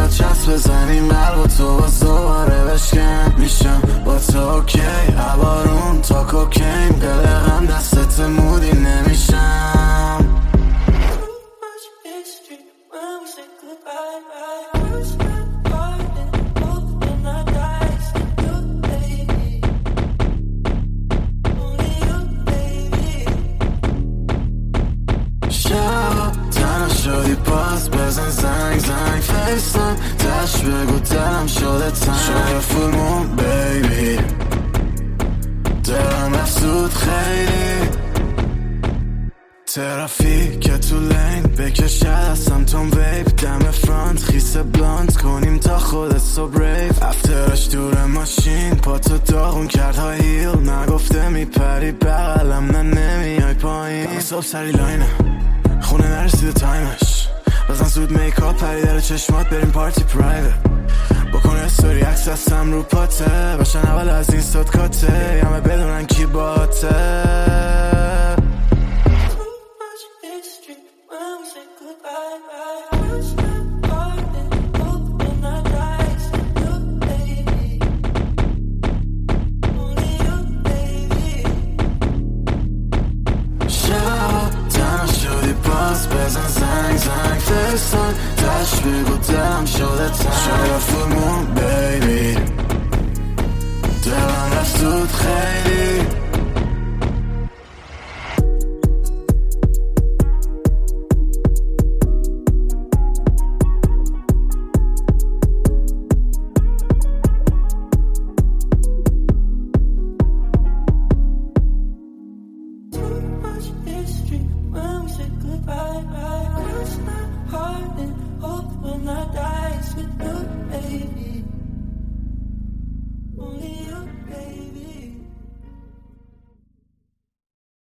چسب بزنیم قلب و تو باز دوباره بشکن میشم با تو اوکی عبارون تا کوکین قلقم دستت مودی نمیشم شدی باز بزن زنگ فیستم تش بگو دلم شده تنگ شده فول مون بیبی دلم افزود خیلی ترافیک تو لین بکش دستم تون ویب دم فرانت خیس بلاند کنیم تا خودت سو بریف افترش دور ماشین پا تو داغون کرد های هیل نگفته میپری بغلم نه نمیای پایین صبح سری لاینه خونه نرسیده تایمش بزن زود میکاپ پری در چشمات بریم پارتی پرایوت بکن استوری عکس هستم رو پاته باشن اول از این صد کاته همه بدونن کی باته بزن زنگ فیستان تش بگو دلم شده تنگ شده فول مون بیبی دلم رفت زود خیلی